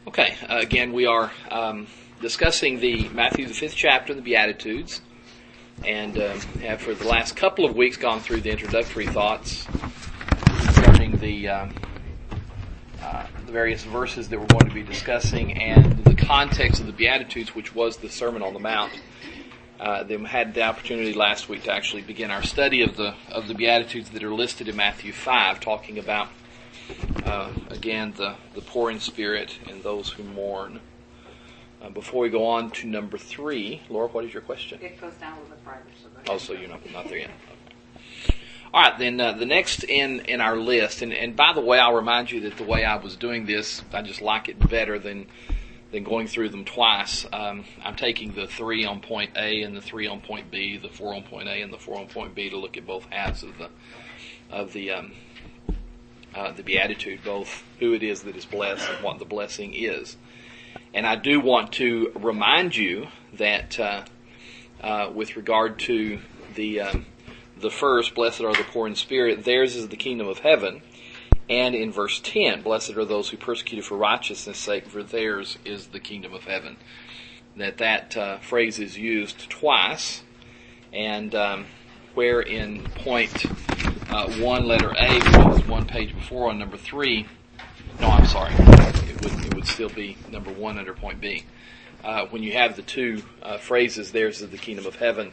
Okay, again, we are discussing the Matthew, the 5th chapter, the Beatitudes, and have for the last couple of weeks gone through the introductory thoughts concerning the various verses that we're going to be discussing and the context of the Beatitudes, which was the Sermon on the Mount. Then we had the opportunity last week to actually begin our study of the Beatitudes that are listed in Matthew 5, talking about again, the poor in spirit and those who mourn. Before we go on to number 3, Laura, what is your question? It goes down a little bit farther. So you're not there yet. Okay. All right, then the next in our list, and by the way, I'll remind you that the way I was doing this, I just like it better than going through them twice. I'm taking the 3 on point A and the 3 on point B, the 4 on point A and the 4 on point B to look at both halves of the Beatitude, both who it is that is blessed and what the blessing is. And I do want to remind you that with regard to the first, blessed are the poor in spirit, theirs is the kingdom of heaven. And in verse 10, blessed are those who persecuted for righteousness' sake, for theirs is the kingdom of heaven. That phrase is used twice, and where in point 1, letter A, which is one page before on number 3. No, I'm sorry. It would still be number 1 under point B. When you have the two phrases, theirs is the kingdom of heaven.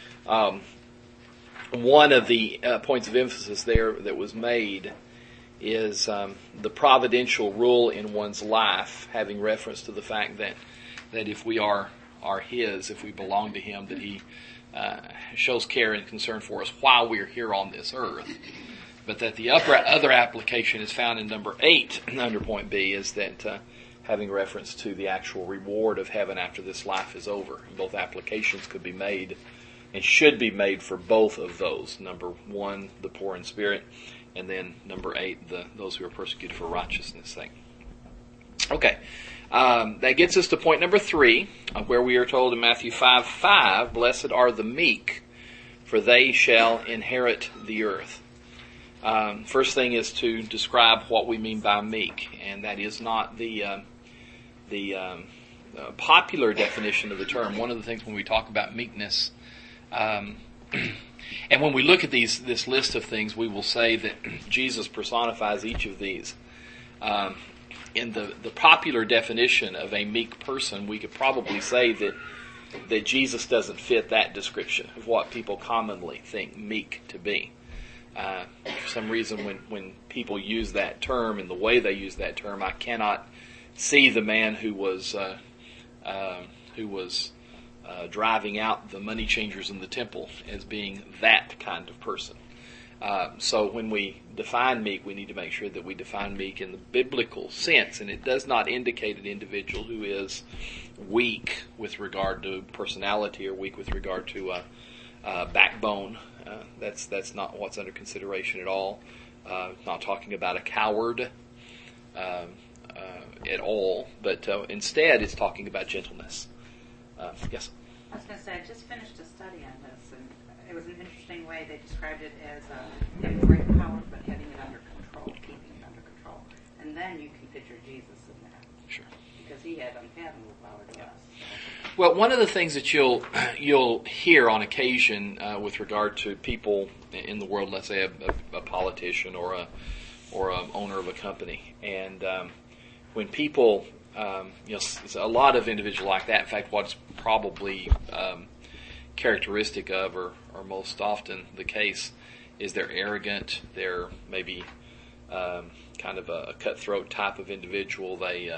One of the points of emphasis there that was made is the providential rule in one's life, having reference to the fact that if we are His, if we belong to Him, that He shows care and concern for us while we're here on this earth. But that the other application is found in number 8 under point B, is that having reference to the actual reward of heaven after this life is over. Both applications could be made and should be made for both of those. Number 1, the poor in spirit, and then number 8, those who are persecuted for righteousness' sake. Okay. That gets us to point number 3, where we are told in Matthew 5:5, blessed are the meek, for they shall inherit the earth. First thing is to describe what we mean by meek, and that is not the popular definition of the term. One of the things when we talk about meekness, and when we look at this list of things, we will say that Jesus personifies each of these. In the popular definition of a meek person, we could probably say that Jesus doesn't fit that description of what people commonly think meek to be. For some reason, when people use that term and the way they use that term, I cannot see the man who was driving out the money changers in the temple as being that kind of person. So when we define meek, we need to make sure that we define meek in the biblical sense, and it does not indicate an individual who is weak with regard to personality or weak with regard to backbone. That's not what's under consideration at all. Not talking about a coward at all, but instead it's talking about gentleness. Yes? I was going to say, I just finished a study on this, and it was an interesting way they described it as having great power, but having it under control, keeping it under control. And then you can picture Jesus in that. Sure. Because He had unfathomable power to us. Well, one of the things that you'll hear on occasion with regard to people in the world, let's say a politician or a owner of a company, and when people, a lot of individuals like that. In fact, what's probably characteristic of, or most often the case, is they're arrogant. They're maybe kind of a cutthroat type of individual. They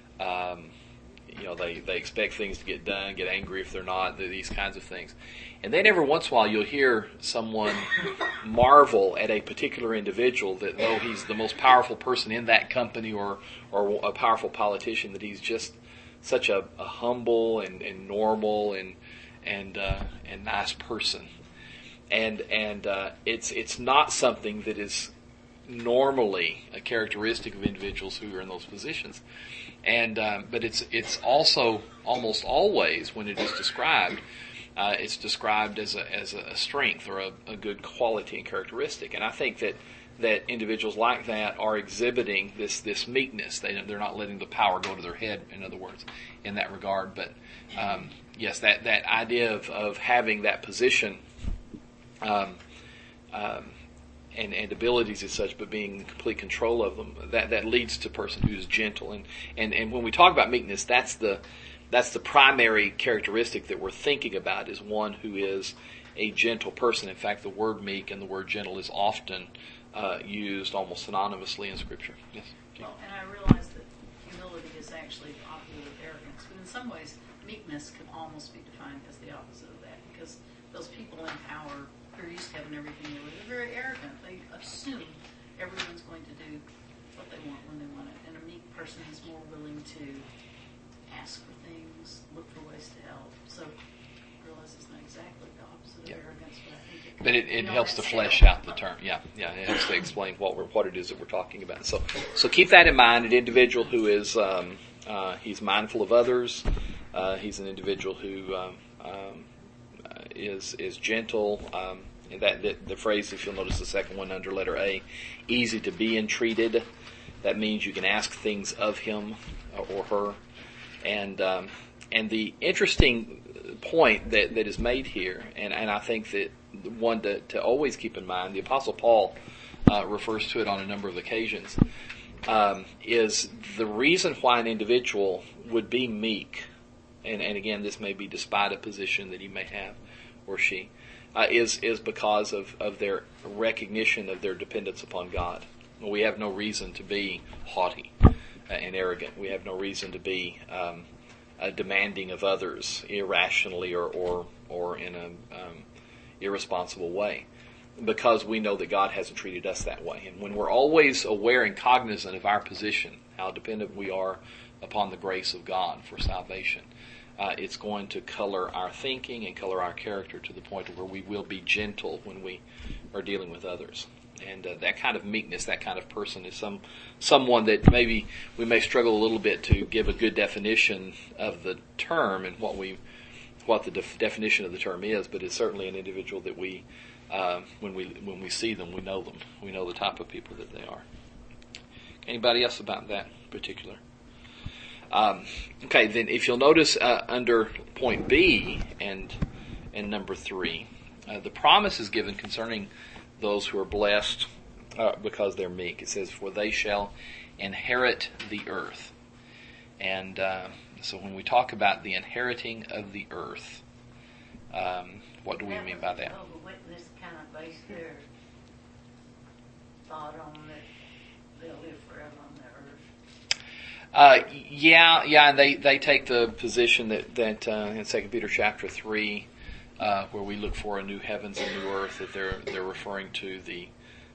expect things to get done, get angry if they're not, these kinds of things. And then every once in a while you'll hear someone marvel at a particular individual that though he's the most powerful person in that company or a powerful politician, that he's just such a humble and normal and nice person. And it's not something that is normally a characteristic of individuals who are in those positions. But it's also almost always, when it is described, it's described as a strength or a good quality and characteristic. And I think that that individuals like that are exhibiting this meekness. They're not letting the power go to their head, in other words, in that regard. But yes, that idea of having that position and abilities as such, but being in complete control of them, that leads to a person who's gentle. And when we talk about meekness, that's the primary characteristic that we're thinking about, is one who is a gentle person. In fact, the word meek and the word gentle is often used almost synonymously in Scripture. Yes. Well, and I realize that humility is actually the opposite of arrogance, but in some ways, meekness can almost be defined as the opposite of that, because those people in power who are used to having everything they want, they're very arrogant. They assume everyone's going to do what they want when they want it, and a meek person is more willing to ask for things, look for ways to help. So I realize it's not exactly the opposite of arrogance, but I think But it helps to flesh out the term. Yeah, it helps to explain what it is that we're talking about. So keep that in mind. An individual who is he's mindful of others. He's an individual who is gentle. And that the phrase, if you'll notice the second one under letter A, easy to be entreated. That means you can ask things of him or her. And the interesting point that is made here, and I think that one to always keep in mind, the Apostle Paul refers to it on a number of occasions, is the reason why an individual would be meek, and again, this may be despite a position that he may have, or she, is because of their recognition of their dependence upon God. We have no reason to be haughty and arrogant. We have no reason to be demanding of others irrationally or in a irresponsible way, because we know that God hasn't treated us that way. And when we're always aware and cognizant of our position, how dependent we are upon the grace of God for salvation, it's going to color our thinking and color our character to the point where we will be gentle when we are dealing with others. And that kind of meekness, that kind of person is someone that maybe we may struggle a little bit to give a good definition of the term and what the definition of the term is, but it's certainly an individual that we, when we see them, we know them. We know the type of people that they are. Anybody else about that particular? Okay, then if you'll notice under point B and number 3, the promise is given concerning those who are blessed because they're meek. It says, for they shall inherit the earth. And so when we talk about the inheriting of the earth, what do we mean by that? The witness kind of base their thought on that they'll live forever on the earth. Yeah, and they take the position that in 2 Peter chapter 3, where we look for a new heavens and new earth, that they're referring to the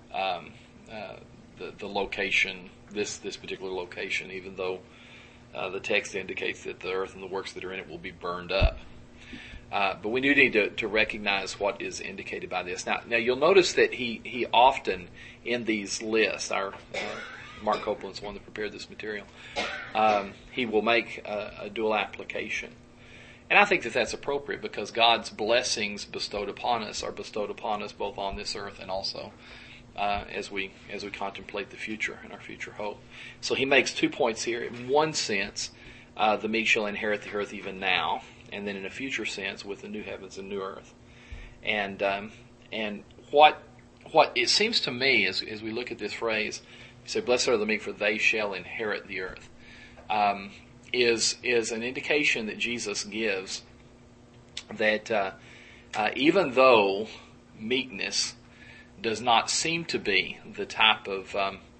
location, this particular location, even though the text indicates that the earth and the works that are in it will be burned up. But we do need to recognize what is indicated by this. Now you'll notice that he often in these lists, our Mark Copeland's one that prepared this material, he will make a dual application. And I think that that's appropriate, because God's blessings bestowed upon us are bestowed upon us both on this earth and also as we contemplate the future and our future hope. So he makes 2 points here. In one sense, the meek shall inherit the earth even now, and then in a future sense with the new heavens and new earth. And what it seems to me as we look at this phrase, you say, blessed are the meek, for they shall inherit the earth, is an indication that Jesus gives that even though meekness does not seem to be the type of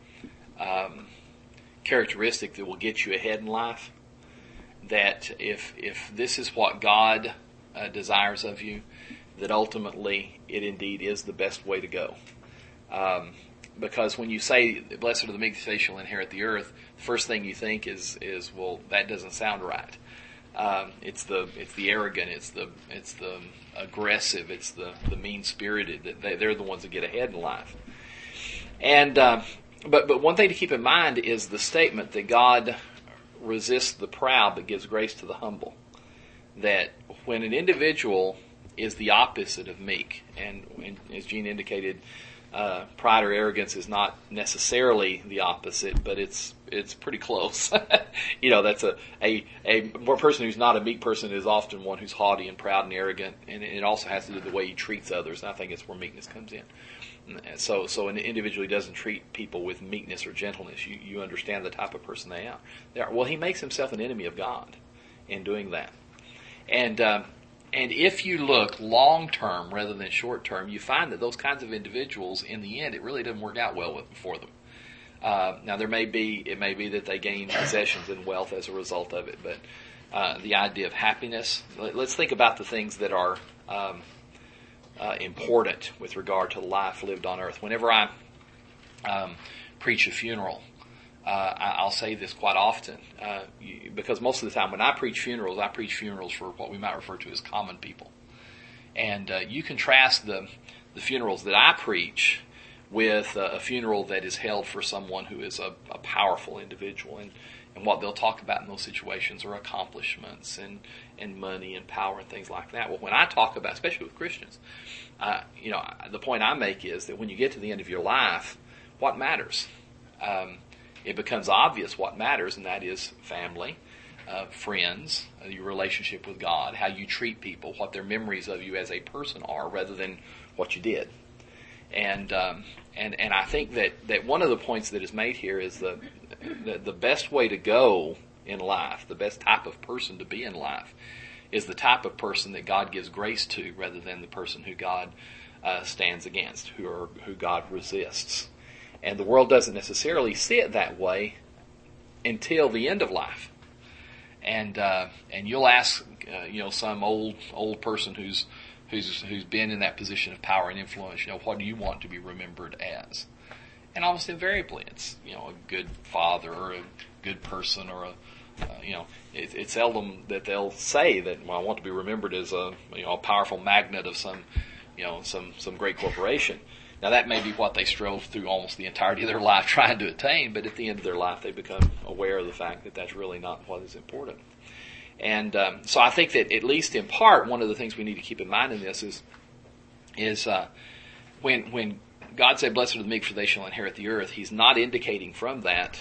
characteristic that will get you ahead in life, that if this is what God desires of you, that ultimately it indeed is the best way to go. Because when you say, blessed are the meek, they shall inherit the earth, the first thing you think is well, that doesn't sound right. It's the arrogant, it's the aggressive, it's the mean-spirited. They're the ones that get ahead in life. And but one thing to keep in mind is the statement that God resists the proud but gives grace to the humble. That when an individual is the opposite of meek, and as Gene indicated, pride or arrogance is not necessarily the opposite, but it's pretty close. That's a person who's not a meek person is often one who's haughty and proud and arrogant, and it also has to do with the way he treats others. And I think it's where meekness comes in. So an individual who doesn't treat people with meekness or gentleness, you understand the type of person they are. Well, he makes himself an enemy of God in doing that. And if you look long term rather than short term, you find that those kinds of individuals, in the end, it really doesn't work out well for them. Now, it may be that they gain possessions and wealth as a result of it, but the idea of happiness. Let's think about the things that are important with regard to the life lived on earth. Whenever I preach a funeral, I'll say this quite often, because most of the time when I preach funerals for what we might refer to as common people. And you contrast the funerals that I preach with a funeral that is held for someone who is a powerful individual, and what they'll talk about in those situations are accomplishments and money and power and things like that. Well, when I talk about, especially with Christians, the point I make is that when you get to the end of your life, what matters? It becomes obvious what matters, and that is family, friends, your relationship with God, how you treat people, what their memories of you as a person are, rather than what you did. And I think that one of the points that is made here is the best way to go in life, the best type of person to be in life, is the type of person that God gives grace to, rather than the person who God stands against, who God resists. And the world doesn't necessarily see it that way until the end of life. And you'll ask some old person who's been in that position of power and influence, what do you want to be remembered as? And almost invariably, it's a good father or a good person or it's seldom that they'll say that, I want to be remembered as a powerful magnate of some great corporation. Now that may be what they strove through almost the entirety of their life trying to attain, but at the end of their life they become aware of the fact that that's really not what is important. And so I think that at least in part, one of the things we need to keep in mind in this is when God said, "Blessed are the meek, for they shall inherit the earth," He's not indicating from that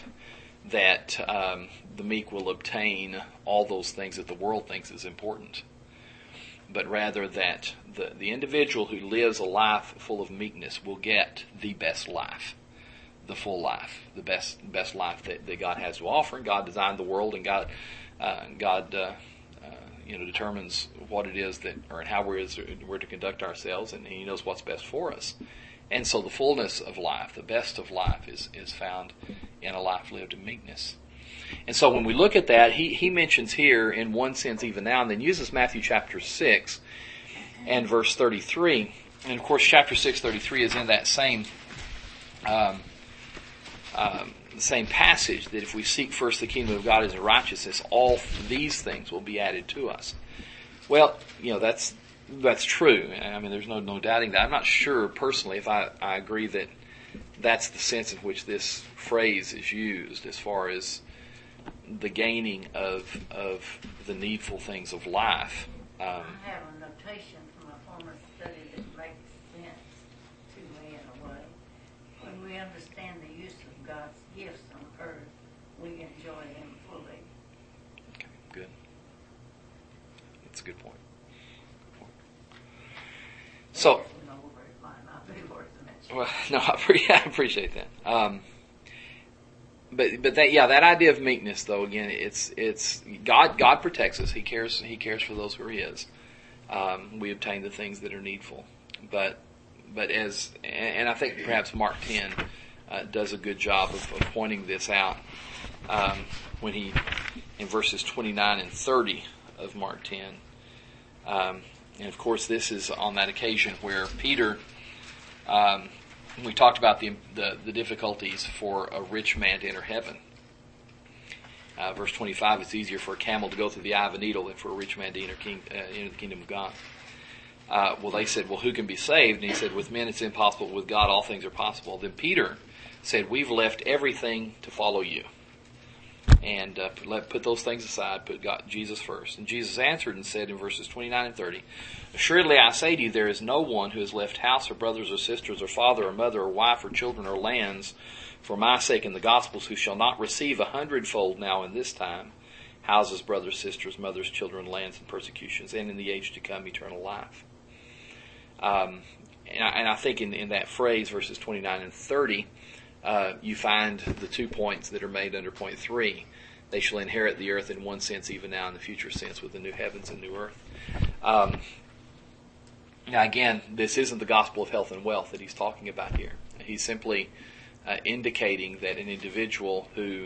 the meek will obtain all those things that the world thinks is important, but rather that the individual who lives a life full of meekness will get the best life, the full life, the best life that God has to offer. And God designed the world, and God determines what it is and how we're to conduct ourselves, and He knows what's best for us. And so the fullness of life, the best of life, is found in a life lived in meekness. And so when we look at that, he mentions here, in one sense even now, and then uses Matthew chapter 6 and verse 33. And of course, chapter 6:33 is in that same passage, that if we seek first the kingdom of God and His righteousness, all these things will be added to us. Well, that's true. I mean, there's no doubting that. I'm not sure personally if I agree that that's the sense in which this phrase is used, as far as the gaining of the needful things of life. I have a notation from a former study that makes sense to me in a way. When we understand the use of God's gifts on earth, we enjoy them fully. Okay, good. That's a good point. So, It might not be worth mentioning. well, no, I appreciate that. But that idea of meekness, though, again, it's God protects us. He cares for those who are His. We obtain the things that are needful. But and I think perhaps Mark 10 does a good job of pointing this out when he, in verses 29 and 30 of Mark 10. And of course, this is on that occasion where Peter. We talked about the difficulties for a rich man to enter heaven. Verse 25, it's easier for a camel to go through the eye of a needle than for a rich man to enter the kingdom of God. Well, they said, well, who can be saved? And he said, with men it's impossible, with God all things are possible. Then Peter said, we've left everything to follow you. And put those things aside, put Jesus first. And Jesus answered and said in verses 29 and 30, Assuredly I say to you, there is no one who has left house or brothers or sisters or father or mother or wife or children or lands for my sake in the Gospels who shall not receive 100-fold now in this time, houses, brothers, sisters, mothers, children, lands, and persecutions, and in the age to come eternal life. And I think in that phrase, verses 29 and 30, you find the 2 points that are made under point 3. They shall inherit the earth in one sense, even now in the future sense, with the new heavens and new earth. Now again, this isn't the gospel of health and wealth that he's talking about here. He's simply indicating that an individual who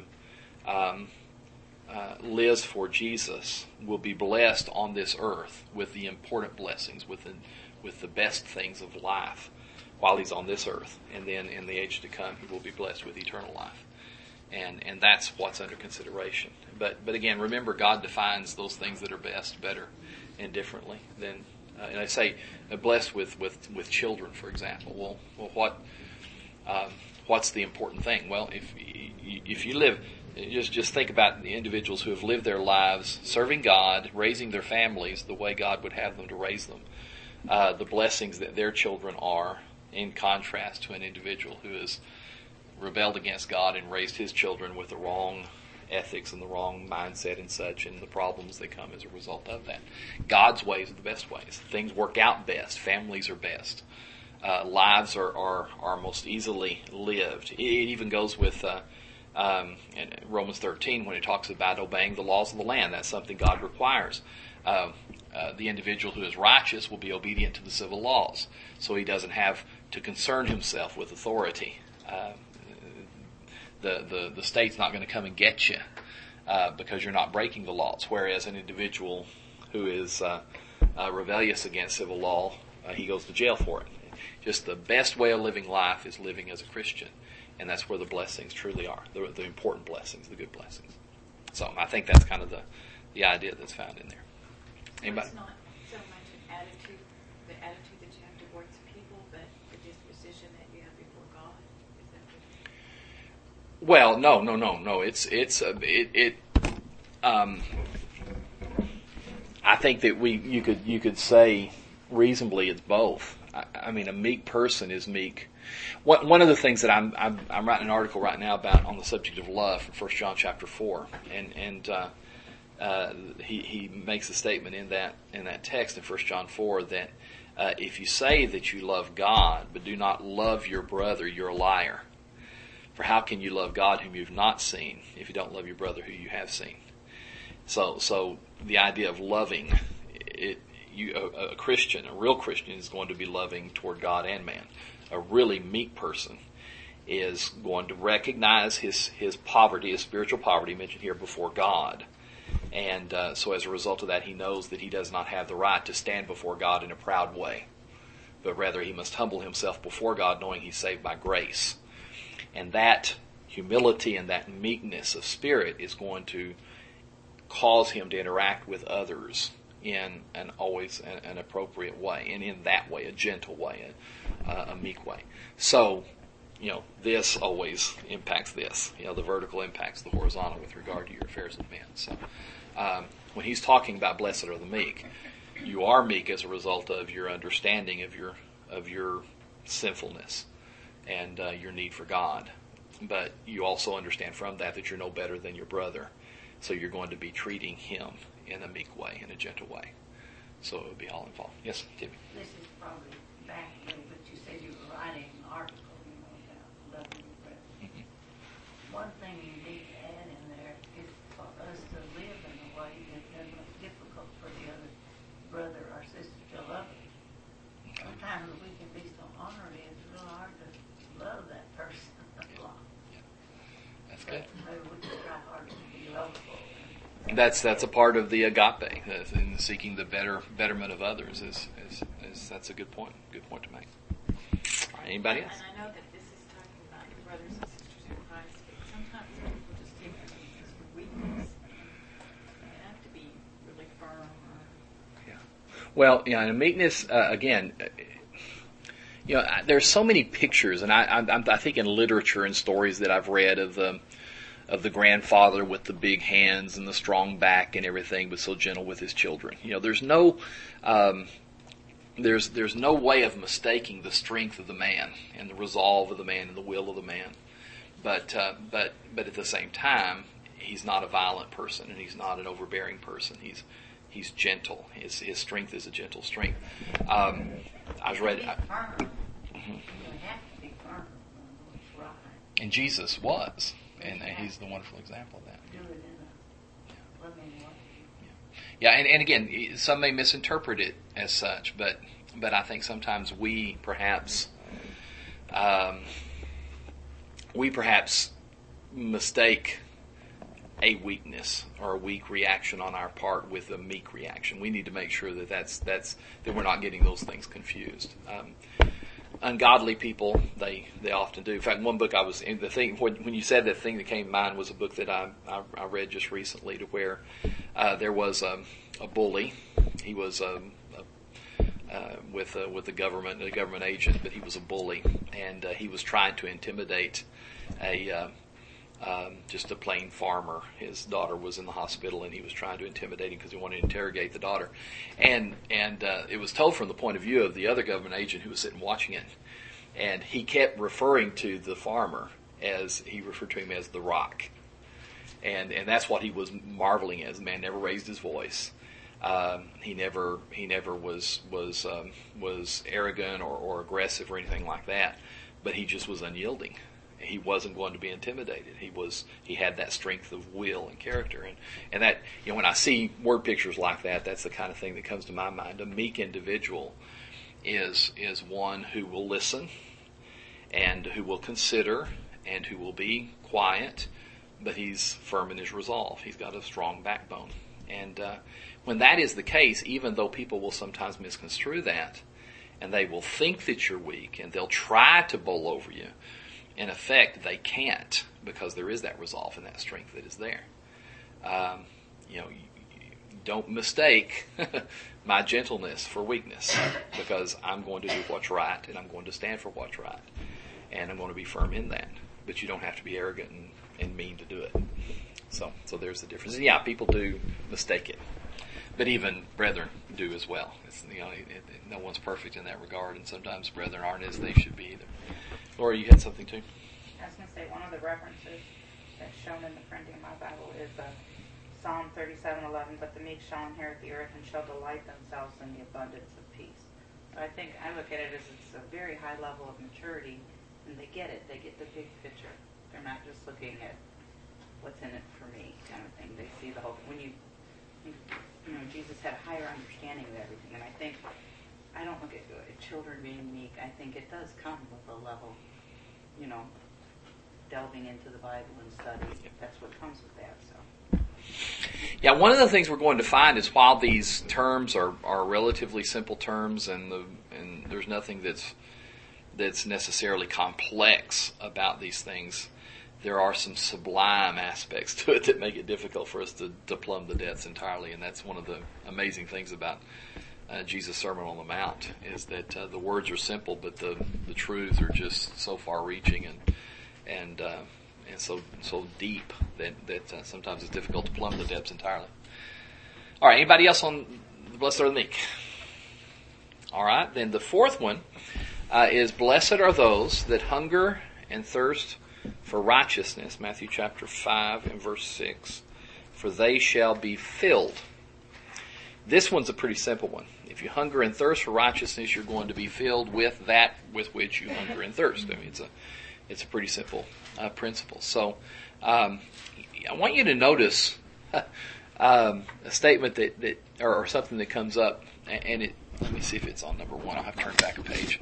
lives for Jesus will be blessed on this earth with the important blessings, with the best things of life while he's on this earth. And then in the age to come, he will be blessed with eternal life. And that's what's under consideration. But again, remember, God defines those things that are best better and differently than, and I say blessed with children, for example. Well, what's the important thing? Well, if you live, just think about the individuals who have lived their lives serving God, raising their families the way God would have them to raise them. The blessings that their children are, in contrast to an individual who has rebelled against God and raised his children with the wrong ethics and the wrong mindset and such, and the problems that come as a result of that. God's ways are the best ways. Things work out best. Families are best. Lives are most easily lived. It even goes with in Romans 13 when it talks about obeying the laws of the land. That's something God requires. The individual who is righteous will be obedient to the civil laws, so he doesn't have to concern himself with authority. The state's not going to come and get you because you're not breaking the laws. Whereas an individual who is rebellious against civil law, he goes to jail for it. Just the best way of living life is living as a Christian, and that's where the blessings truly are, the important blessings, the good blessings. So I think that's kind of the idea that's found in there. Anybody? It's not so much an attitude, the attitude that you have towards people, but the disposition that you have before God. Is that what? Well, no. I think that you could say reasonably it's both. I mean, a meek person is meek. One of the things that I'm writing an article right now about on the subject of love from 1 John chapter 4, and he makes a statement in that text in 1 John 4 that if you say that you love God but do not love your brother, you're a liar. For how can you love God whom you've not seen if you don't love your brother who you have seen? So the idea of loving, a Christian, a real Christian, is going to be loving toward God and man. A really meek person is going to recognize his poverty, his spiritual poverty mentioned here before God. And so as a result of that, he knows that he does not have the right to stand before God in a proud way, but rather he must humble himself before God, knowing he's saved by grace. And that humility and that meekness of spirit is going to cause him to interact with others in an appropriate way, and in that way, a gentle way, a meek way. So, this always impacts this. The vertical impacts the horizontal with regard to your affairs with men. So, when he's talking about blessed are the meek, you are meek as a result of your understanding of your sinfulness and your need for God. But you also understand from that you're no better than your brother. So you're going to be treating him in a meek way, in a gentle way. So it would be all involved. Yes, Timmy? This is probably back a little bit. You said you were writing an article, about loving your brother. Mm-hmm. One thing you need to add in there is for us to live in a way that doesn't make it difficult for the other brother or sister to love us. Okay. Sometimes we can be so ornery, it's a little hard to love that person a lot. That's good. But maybe we can try harder to be lovable. That's a part of the agape, in seeking the betterment of others. Is that's a good point. Good point to make. All right, anybody else? And I know that this is talking about your brothers and sisters in Christ, but sometimes people just take it as weakness. You have to be really firm. Well, and meekness again. There's so many pictures, and I think in literature and stories that I've read of the grandfather with the big hands and the strong back and everything, but so gentle with his children. There's no there's no way of mistaking the strength of the man and the resolve of the man and the will of the man. But at the same time, he's not a violent person and he's not an overbearing person. He's gentle. His strength is a gentle strength. I was ready. You have to be firm. It's right. And Jesus was, and he's the wonderful example of that. Do it in a loving way. Yeah, and again, some may misinterpret it as such, but I think sometimes we perhaps mistake a weakness or a weak reaction on our part with a meek reaction. We need to make sure that we're not getting those things confused. Ungodly people, they often do. In fact, one book I was in, the thing when you said that, thing that came to mind was a book that I read just recently, to where there was a bully. He was with the government, a government agent, but he was a bully, and he was trying to intimidate just a plain farmer. His daughter was in the hospital, and he was trying to intimidate him because he wanted to interrogate the daughter. And it was told from the point of view of the other government agent who was sitting watching it. And he kept referring to the farmer as, he referred to him as the Rock. And that's what he was marveling at. The man never raised his voice. He never was arrogant or aggressive or anything like that. But he just was unyielding. He wasn't going to be intimidated. He had that strength of will and character, and that, when I see word pictures like that, that's the kind of thing that comes to my mind. A meek individual is one who will listen, and who will consider, and who will be quiet, but he's firm in his resolve. He's got a strong backbone, and when that is the case, even though people will sometimes misconstrue that, and they will think that you're weak, and they'll try to bowl over you, in effect, they can't, because there is that resolve and that strength that is there. Don't mistake my gentleness for weakness, because I'm going to do what's right, and I'm going to stand for what's right, and I'm going to be firm in that. But you don't have to be arrogant and mean to do it. So there's the difference. And yeah, people do mistake it, but even brethren do as well. No one's perfect in that regard, and sometimes brethren aren't as they should be either. Laura, you had something too? I was going to say, one of the references that's shown in the printing of my Bible is Psalm 37:11. But the meek shall inherit the earth and shall delight themselves in the abundance of peace. So I think I look at it as it's a very high level of maturity, and they get it. They get the big picture. They're not just looking at what's in it for me kind of thing. They see the whole. When Jesus had a higher understanding of everything, and I think. I don't look at children being meek. I think it does come with a level, delving into the Bible and study. That's what comes with that. So. Yeah, one of the things we're going to find is while these terms are relatively simple terms, and there's nothing that's necessarily complex about these things, there are some sublime aspects to it that make it difficult for us to plumb the depths entirely, and that's one of the amazing things about Jesus' Sermon on the Mount, is that the words are simple, but the truths are just so far-reaching and so deep that sometimes it's difficult to plumb the depths entirely. All right, anybody else on the Blessed are the Meek? All right, then the fourth one is Blessed are those that hunger and thirst for righteousness, Matthew chapter 5 and verse 6, for they shall be filled. This one's a pretty simple one. If you hunger and thirst for righteousness, you're going to be filled with that with which you hunger and thirst. I mean, it's a pretty simple principle. So I want you to notice a statement that or something that comes up, and it. Let me see if it's on number 1. I'll have to turn back a page.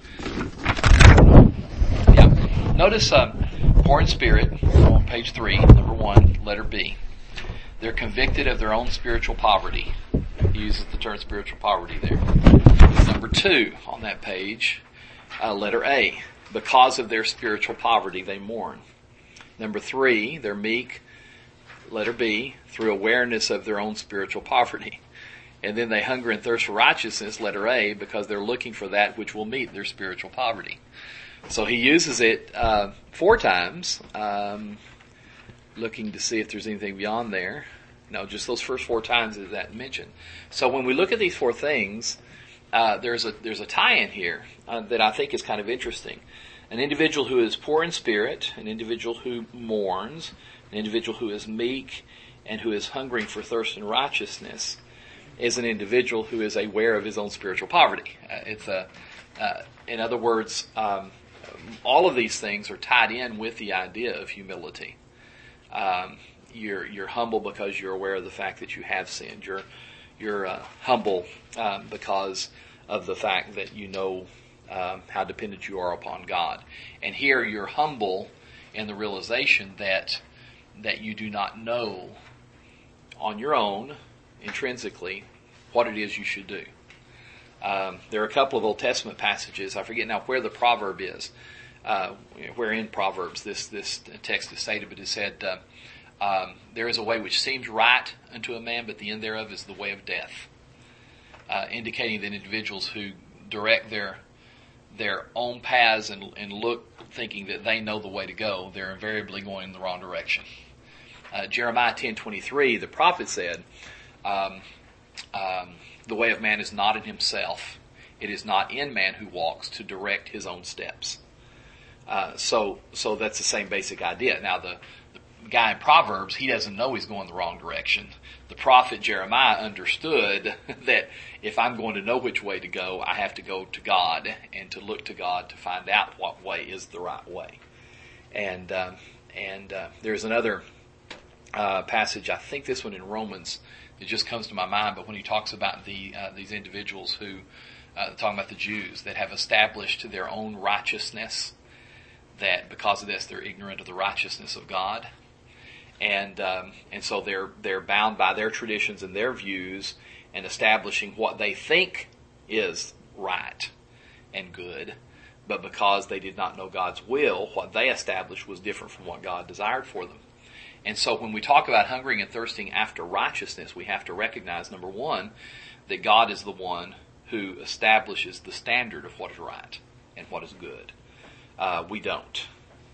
Yeah. Notice poor in spirit on page 3, number 1, letter B. They're convicted of their own spiritual poverty. He uses the term spiritual poverty there. Number 2 on that page, letter A. Because of their spiritual poverty, they mourn. Number 3, they're meek, letter B, through awareness of their own spiritual poverty. And then they hunger and thirst for righteousness, letter A, because they're looking for that which will meet their spiritual poverty. So he uses it 4 times. looking to see if there's anything beyond there. No, just those first 4 times is that mentioned. So when we look at these 4 things, there's a tie-in here that I think is kind of interesting. An individual who is poor in spirit, an individual who mourns, an individual who is meek, and who is hungering for thirst and righteousness is an individual who is aware of his own spiritual poverty. In other words, all of these things are tied in with the idea of humility. You're humble because you're aware of the fact that you have sinned. You're humble because of the fact that you know how dependent you are upon God. And here you're humble in the realization that you do not know on your own, intrinsically, what it is you should do. There are a couple of Old Testament passages, I forget now where the proverb is, where in Proverbs this text is stated, but it said, there is a way which seems right unto a man, but the end thereof is the way of death. Indicating that individuals who direct their own paths and look thinking that they know the way to go, they're invariably going in the wrong direction. Jeremiah 10:23, the prophet said, the way of man is not in himself. It is not in man who walks to direct his own steps. So that's the same basic idea. Now the guy in Proverbs, he doesn't know he's going the wrong direction. The prophet Jeremiah understood that if I'm going to know which way to go, I have to go to God and to look to God to find out what way is the right way. And there's another passage, I think this one in Romans, it just comes to my mind, but when he talks about these individuals who, talking about the Jews that have established their own righteousness, that because of this they're ignorant of the righteousness of God, and so they're bound by their traditions and their views and establishing what they think is right and good, but because they did not know God's will, what they established was different from what God desired for them. And so when we talk about hungering and thirsting after righteousness, we have to recognize, number one, that God is the one who establishes the standard of what is right and what is good. We don't.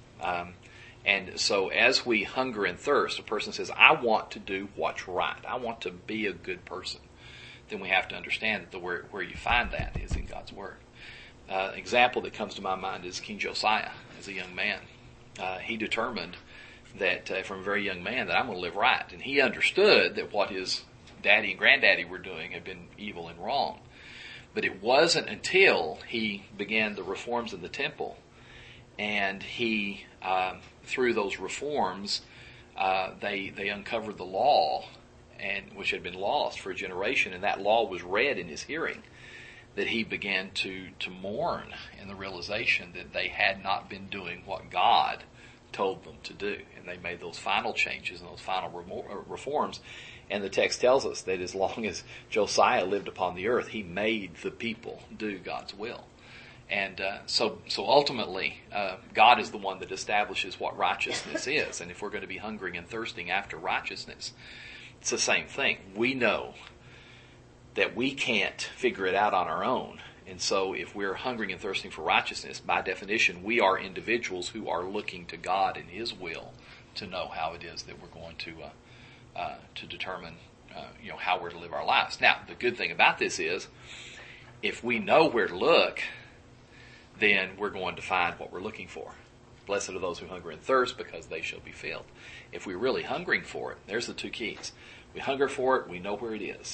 And so as we hunger and thirst, a person says, I want to do what's right. I want to be a good person. Then we have to understand that where you find that is in God's Word. Example that comes to my mind is King Josiah as a young man. He determined that from a very young man that I'm going to live right. And he understood that what his daddy and granddaddy were doing had been evil and wrong. But it wasn't until he began the reforms in the temple and he, through those reforms, they uncovered the law, and which had been lost for a generation, and that law was read in his hearing, that he began to mourn in the realization that they had not been doing what God told them to do. And they made those final changes and those final reforms. And the text tells us that as long as Josiah lived upon the earth, he made the people do God's will. And so ultimately, God is the one that establishes what righteousness is. And if we're going to be hungering and thirsting after righteousness, it's the same thing. We know that we can't figure it out on our own. And so if we're hungering and thirsting for righteousness, by definition, we are individuals who are looking to God and His will to know how it is that we're going to determine how we're to live our lives. Now, the good thing about this is, if we know where to look, then we're going to find what we're looking for. Blessed are those who hunger and thirst, because they shall be filled. If we're really hungering for it, there's the two keys. We hunger for it, we know where it is.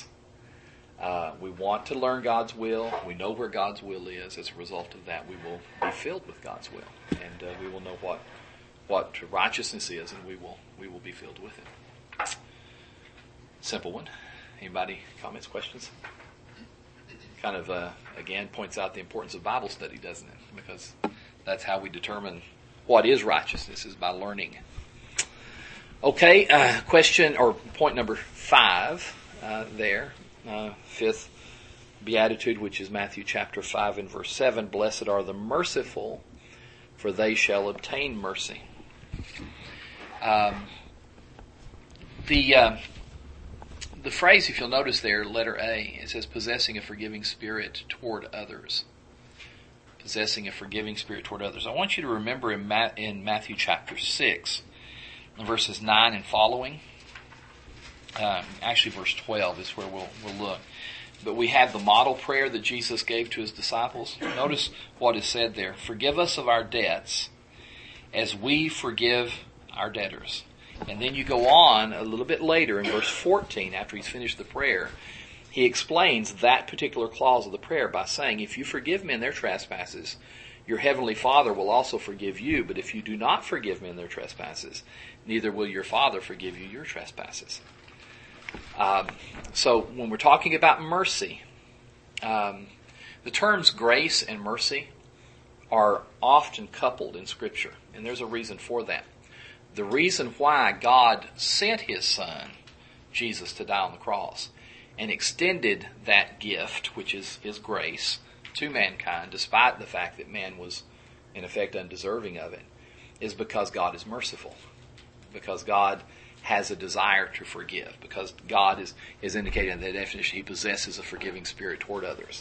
We want to learn God's will. We know where God's will is. As a result of that, we will be filled with God's will, and we will know what righteousness is, and we will be filled with it. Simple one. Anybody comments, questions? Kind of again points out the importance of Bible study, doesn't it? Because that's how we determine what is righteousness, is by learning. Okay, question or point number 5 there. Fifth beatitude, which is Matthew chapter 5 and verse 7. Blessed are the merciful, for they shall obtain mercy. The phrase, if you'll notice there, letter A, it says possessing a forgiving spirit toward others. Possessing a forgiving spirit toward others. I want you to remember in Matthew chapter 6 verses 9 and following. Actually, verse 12 is where we'll look. But we have the model prayer that Jesus gave to his disciples. Notice what is said there. Forgive us of our debts as we forgive our debtors. And then you go on a little bit later in verse 14, after he's finished the prayer, he explains that particular clause of the prayer by saying, if you forgive men their trespasses, your heavenly Father will also forgive you. But if you do not forgive men their trespasses, neither will your Father forgive you your trespasses. So when we're talking about mercy, the terms grace and mercy are often coupled in Scripture, and there's a reason for that. The reason why God sent His Son, Jesus, to die on the cross and extended that gift, which is His grace, to mankind, despite the fact that man was, in effect, undeserving of it, is because God is merciful. Because God has a desire to forgive. Because God is indicated in the definition He possesses a forgiving spirit toward others.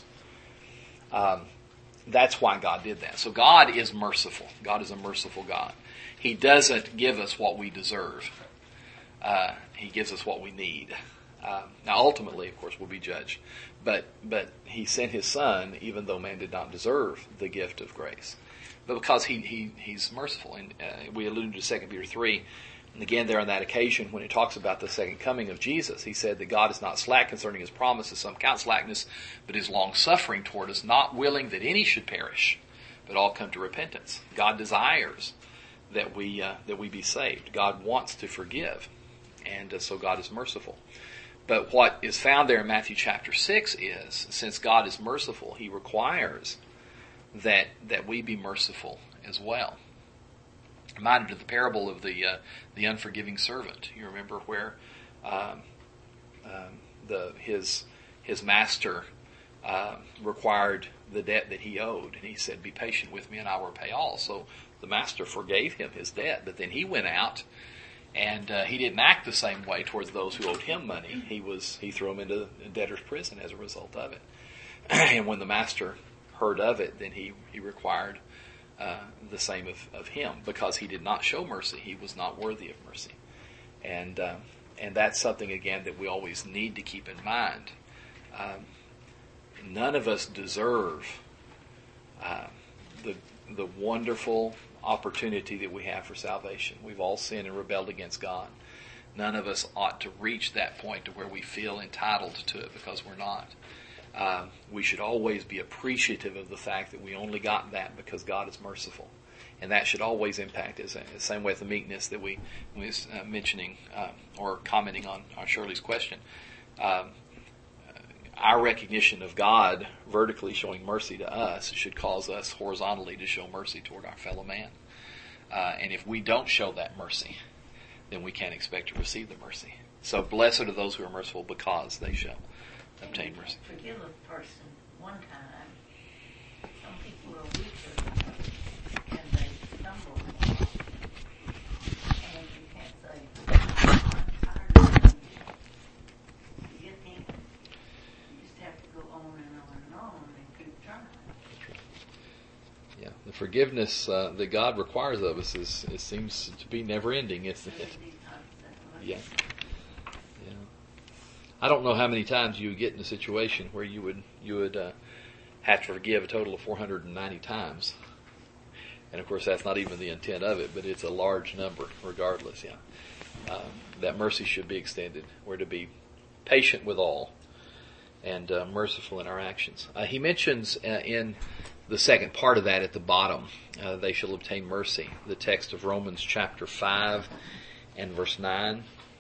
That's why God did that. So God is merciful. God is a merciful God. He doesn't give us what we deserve. He gives us what we need. Now, ultimately, of course, we'll be judged. But He sent His Son, even though man did not deserve the gift of grace. But because He's merciful. And we alluded to 2 Peter 3. And again, there on that occasion, when it talks about the second coming of Jesus, He said that God is not slack concerning His promises, some count slackness, but is long-suffering toward us, not willing that any should perish, but all come to repentance. God desires that we be saved. God wants to forgive. And so God is merciful. But what is found there in Matthew chapter 6 is, since God is merciful, He requires that we be merciful as well. Reminded of the parable of the unforgiving servant. You remember where his master required the debt that he owed, and he said, "Be patient with me, and I will repay all." So the master forgave him his debt, but then he went out. And he didn't act the same way towards those who owed him money. He threw them into debtor's prison as a result of it. And when the master heard of it, then he required the same of him, because he did not show mercy. He was not worthy of mercy. And that's something, again, that we always need to keep in mind. None of us deserve the wonderful opportunity that we have for salvation. We've all sinned and rebelled against God. None of us ought to reach that point to where we feel entitled to it, because we're not. We should always be appreciative of the fact that we only got that because God is merciful. And that should always impact us. The same way with the meekness that we was mentioning or commenting on Shirley's question. Our recognition of God vertically showing mercy to us should cause us horizontally to show mercy toward our fellow man. And if we don't show that mercy, then we can't expect to receive the mercy. So blessed are those who are merciful, because they shall obtain mercy. Forgive a person one time. Some people are weaker than others, and they stumble more. And you can't say, "I'm tired of doing it." You can't. You just have to go on and on and on and keep trying. Yeah, the forgiveness that God requires of us it seems to be never ending, isn't it? Yeah. I don't know how many times you would get in a situation where you would have to forgive a total of 490 times. And of course, that's not even the intent of it, but it's a large number regardless. Yeah, that mercy should be extended. We're to be patient with all and merciful in our actions. He mentions in the second part of that at the bottom, they shall obtain mercy. The text of Romans chapter 5 and verse 9.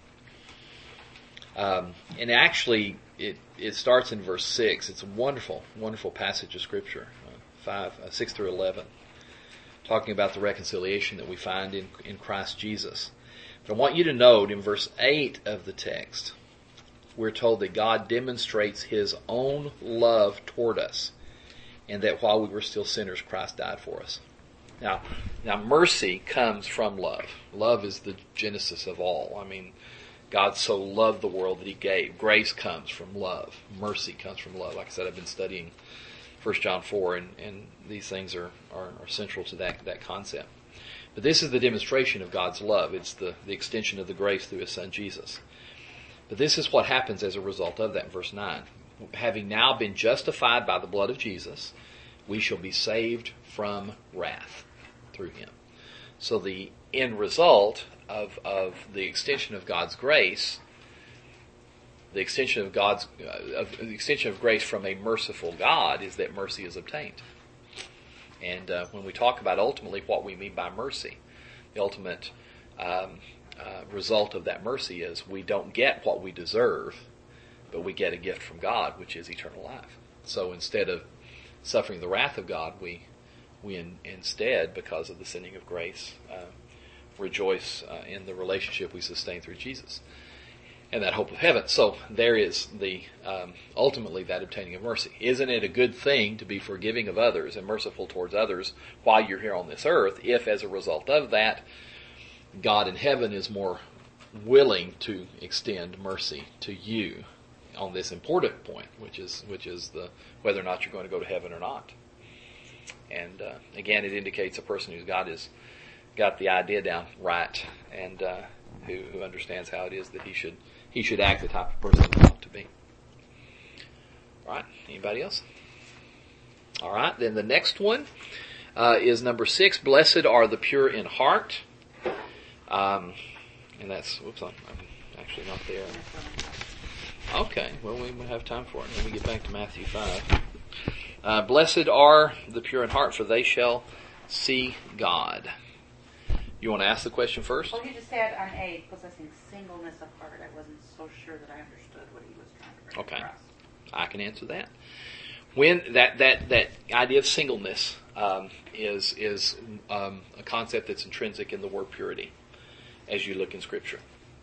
And actually, it starts in verse 6. It's a wonderful, wonderful passage of Scripture, 6 through 11, talking about the reconciliation that we find in Christ Jesus. But I want you to note in verse 8 of the text, we're told that God demonstrates His own love toward us, and that while we were still sinners, Christ died for us. Now mercy comes from love. Love is the genesis of all. I mean, God so loved the world that He gave. Grace comes from love. Mercy comes from love. Like I said, I've been studying 1 John 4, and these things are central to that concept. But this is the demonstration of God's love. It's the extension of the grace through His Son Jesus. But this is what happens as a result of that in verse 9. Having now been justified by the blood of Jesus, we shall be saved from wrath through Him. So the end result of the extension of God's grace, the extension of grace from a merciful God, is that mercy is obtained. And when we talk about ultimately what we mean by mercy, the ultimate result of that mercy is we don't get what we deserve, but we get a gift from God, which is eternal life. So instead of suffering the wrath of God, we instead, because of the sending of grace, rejoice in the relationship we sustain through Jesus and that hope of heaven. So there is the ultimately that obtaining of mercy. Isn't it a good thing to be forgiving of others and merciful towards others while you're here on this earth, if as a result of that, God in heaven is more willing to extend mercy to you on this important point, which is the whether or not you're going to go to heaven or not. And again, it indicates a person who's got the idea down right, and who understands how it is that he should act the type of person he ought to be. All right. Anybody else? All right. Then the next one is number 6. Blessed are the pure in heart. And that's, whoops, I'm actually not there. Okay. Well, we will have time for it. Let me get back to Matthew 5. Blessed are the pure in heart, for they shall see God. You want to ask the question first? Well, he just said on A, possessing singleness of heart. I wasn't so sure that I understood what he was trying to bring across. I can answer that. When that idea of singleness is a concept that's intrinsic in the word purity, as you look in Scripture.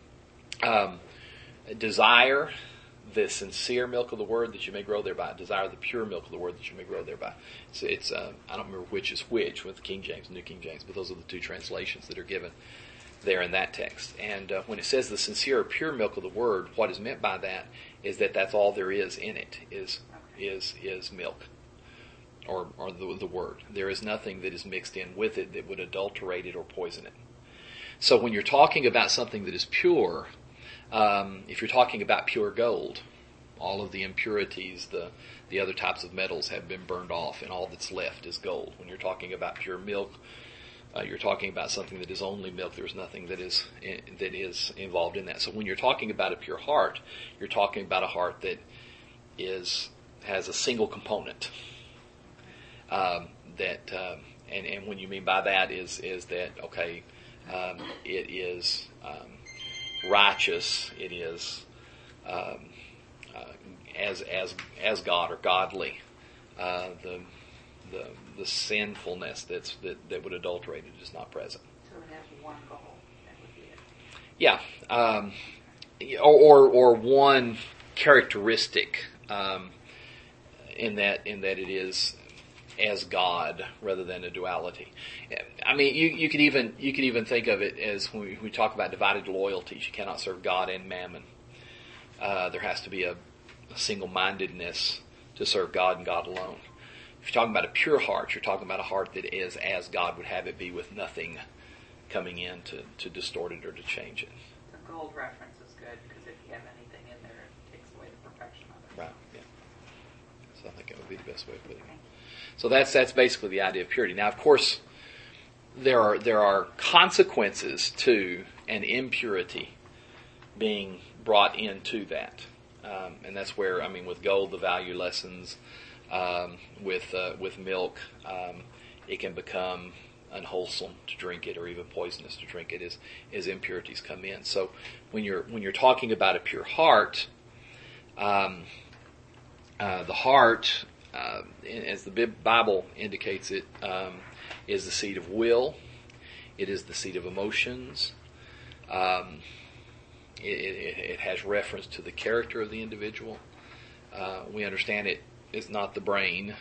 Desire the sincere milk of the word that you may grow thereby. Desire the pure milk of the word that you may grow thereby. It's I don't remember which is which with the King James and New King James, but those are the two translations that are given there in that text. And when it says the sincere or pure milk of the word, what is meant by that is that that's all there is in it is milk or the word. There is nothing that is mixed in with it that would adulterate it or poison it. So when you're talking about something that is pure, if you're talking about pure gold, all of the impurities, the other types of metals have been burned off, and all that's left is gold. When you're talking about pure milk, you're talking about something that is only milk. There's nothing that is involved in that. So when you're talking about a pure heart, you're talking about a heart that has a single component. And when you mean by that is that okay, it is righteous. It is as God or godly. The sinfulness that would adulterate it is not present. So it has one goal. That would be it. Yeah, or one characteristic in that it is as God rather than a duality. I mean, you could even think of it as when we talk about divided loyalties. You cannot serve God and mammon. There has to be a single-mindedness to serve God and God alone. If you're talking about a pure heart, you're talking about a heart that is as God would have it be, with nothing coming in to distort it or to change it. The gold reference is good, because if you have anything in there, it takes away the perfection of it. Right, yeah. So I think that would be the best way of putting it. So that's basically the idea of purity. Now, of course, there are consequences to an impurity being brought into that. And that's where, I mean, with gold, the value lessens. With milk, it can become unwholesome to drink it, or even poisonous to drink it, as impurities come in. So when you're talking about a pure heart, the heart, as the Bible indicates it, is the seat of will. It is the seat of emotions. It has reference to the character of the individual. We understand it is not the brain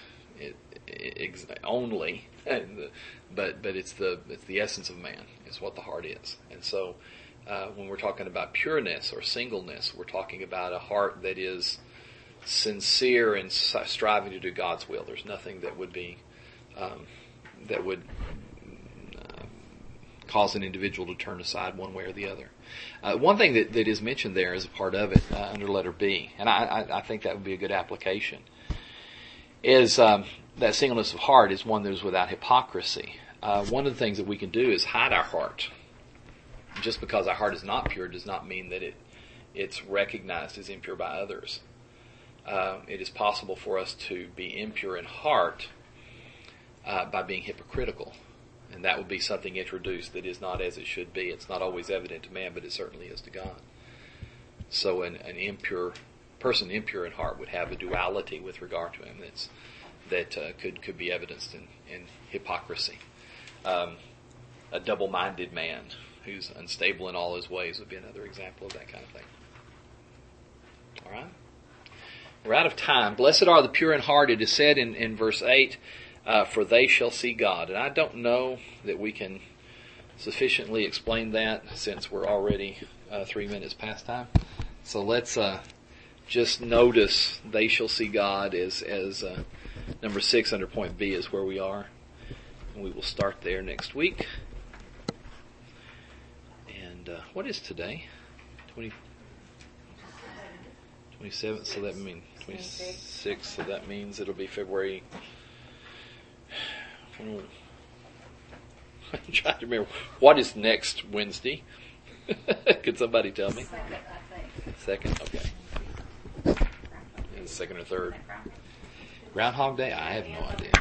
only, but it's the essence of man. It's what the heart is. And so when we're talking about pureness or singleness, we're talking about a heart that is sincere and striving to do God's will. There's nothing that would be cause an individual to turn aside one way or the other. One thing that is mentioned there as a part of it under letter B, and I think that would be a good application, is that singleness of heart is one that is without hypocrisy. One of the things that we can do is hide our heart. Just because our heart is not pure does not mean that it's recognized as impure by others. It is possible for us to be impure in heart by being hypocritical. And that would be something introduced that is not as it should be. It's not always evident to man, but it certainly is to God. So an impure person, impure in heart, would have a duality with regard to him that could be evidenced in hypocrisy. A double-minded man who's unstable in all his ways would be another example of that kind of thing. All right? We're out of time. Blessed are the pure in heart, it is said in verse 8, for they shall see God. And I don't know that we can sufficiently explain that since we're already 3 minutes past time. So let's just notice they shall see God as number 6 under point B is where we are. And we will start there next week. And what is today? 27th, so that means 26th, so that means it'll be February. I'm trying to remember. What is next Wednesday? Could somebody tell me? Second, okay. Second or third? Groundhog Day? I have no idea.